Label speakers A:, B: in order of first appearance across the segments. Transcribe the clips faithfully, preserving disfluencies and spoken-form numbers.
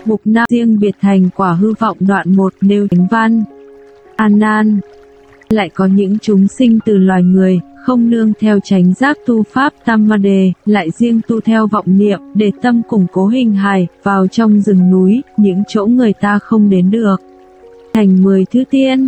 A: Mục năm riêng biệt thành quả hư vọng đoạn một nêu chánh văn. A Nan, lại có những chúng sinh từ loài người, không nương theo chánh giác tu pháp tam ma đề, lại riêng tu theo vọng niệm, để tâm củng cố hình hài, vào trong rừng núi, những chỗ người ta không đến được. Thành mười thứ tiên.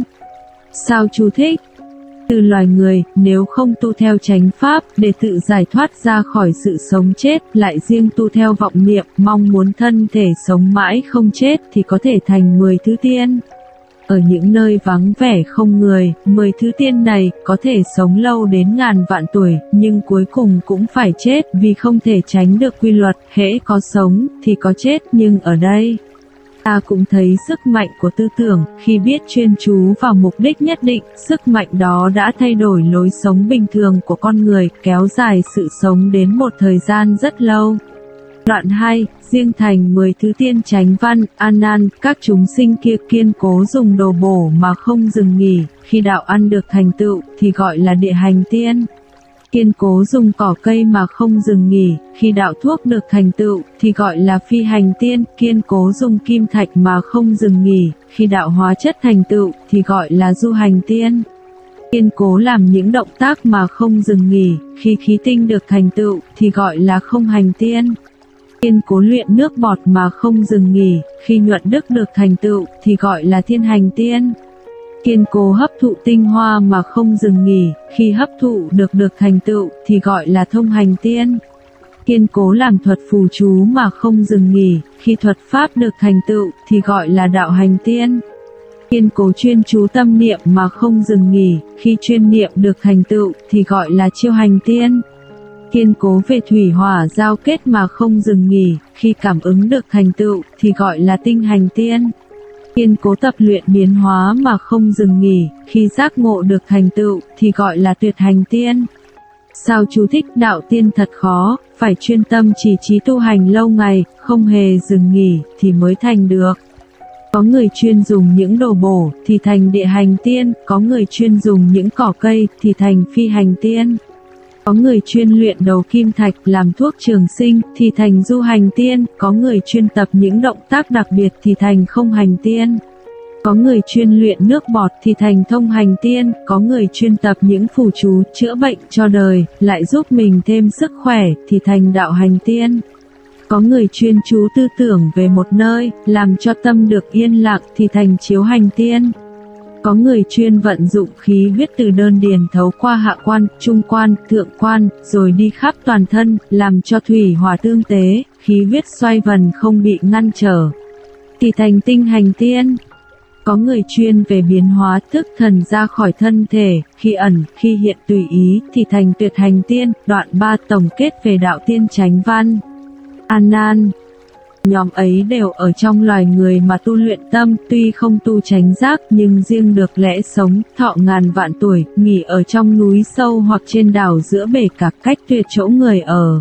A: Sao chú thích? Từ loài người, nếu không tu theo chánh pháp, để tự giải thoát ra khỏi sự sống chết, lại riêng tu theo vọng niệm, mong muốn thân thể sống mãi không chết, thì có thể thành mười thứ tiên. Ở những nơi vắng vẻ không người, mười thứ tiên này có thể sống lâu đến ngàn vạn tuổi, nhưng cuối cùng cũng phải chết, vì không thể tránh được quy luật, hễ có sống thì có chết. Nhưng ở đây, ta cũng thấy sức mạnh của tư tưởng, khi biết chuyên chú vào mục đích nhất định, sức mạnh đó đã thay đổi lối sống bình thường của con người, kéo dài sự sống đến một thời gian rất lâu. Đoạn hai, riêng thành mười thứ tiên chánh văn. A Nan, các chúng sinh kia kiên cố dùng đồ bổ mà không dừng nghỉ, khi đạo ăn được thành tựu, thì gọi là địa hành tiên. Kiên cố dùng cỏ cây mà không dừng nghỉ, khi đạo thuốc được thành tựu, thì gọi là phi hành tiên. Kiên cố dùng kim thạch mà không dừng nghỉ, khi đạo hóa chất thành tựu, thì gọi là du hành tiên. Kiên cố làm những động tác mà không dừng nghỉ, khi khí tinh được thành tựu, thì gọi là không hành tiên. Kiên cố luyện nước bọt mà không dừng nghỉ, khi nhuận đức được thành tựu, thì gọi là thiên hành tiên. Kiên cố hấp thụ tinh hoa mà không dừng nghỉ, khi hấp thụ được được thành tựu, thì gọi là thông hành tiên. Kiên cố làm thuật phù chú mà không dừng nghỉ, khi thuật pháp được thành tựu, thì gọi là đạo hành tiên. Kiên cố chuyên chú tâm niệm mà không dừng nghỉ, khi chuyên niệm được thành tựu, thì gọi là chiêu hành tiên. Kiên cố về thủy hỏa giao kết mà không dừng nghỉ, khi cảm ứng được thành tựu, thì gọi là tinh hành tiên. Kiên cố tập luyện biến hóa mà không dừng nghỉ, khi giác ngộ được thành tựu, thì gọi là tuyệt hành tiên. Sao chú thích? Đạo tiên thật khó, phải chuyên tâm trì trí tu hành lâu ngày, không hề dừng nghỉ, thì mới thành được. Có người chuyên dùng những đồ bổ, thì thành địa hành tiên, có người chuyên dùng những cỏ cây, thì thành phi hành tiên. Có người chuyên luyện đầu kim thạch làm thuốc trường sinh, thì thành du hành tiên. Có người chuyên tập những động tác đặc biệt, thì thành không hành tiên. Có người chuyên luyện nước bọt, thì thành thông hành tiên. Có người chuyên tập những phù chú chữa bệnh cho đời, lại giúp mình thêm sức khỏe, thì thành đạo hành tiên. Có người chuyên chú tư tưởng về một nơi, làm cho tâm được yên lặng, thì thành chiếu hành tiên. Có người chuyên vận dụng khí huyết từ đơn điền thấu qua hạ quan, trung quan, thượng quan, rồi đi khắp toàn thân, làm cho thủy hỏa tương tế, khí huyết xoay vần không bị ngăn trở, thì thành tinh hành tiên. Có người chuyên về biến hóa thức thần ra khỏi thân thể, khi ẩn, khi hiện tùy ý, thì thành tuyệt hành tiên. Đoạn ba tổng kết về đạo tiên chánh văn. A Nan, nhóm ấy đều ở trong loài người mà tu luyện tâm, tuy không tu chánh giác, nhưng riêng được lẽ sống, thọ ngàn vạn tuổi, nghỉ ở trong núi sâu hoặc trên đảo giữa bể cả cách tuyệt chỗ người ở.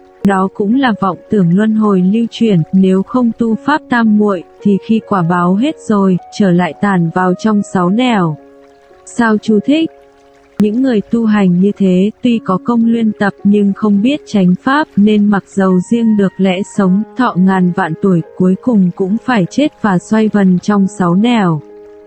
A: Đó cũng là vọng tưởng luân hồi lưu chuyển, nếu không tu pháp tam muội, thì khi quả báo hết rồi, trở lại tàn vào trong sáu nẻo. Sao chú thích? Những người tu hành như thế, tuy có công luyện tập nhưng không biết chánh pháp, nên mặc dầu riêng được lẽ sống, thọ ngàn vạn tuổi, cuối cùng cũng phải chết và xoay vần trong sáu nẻo.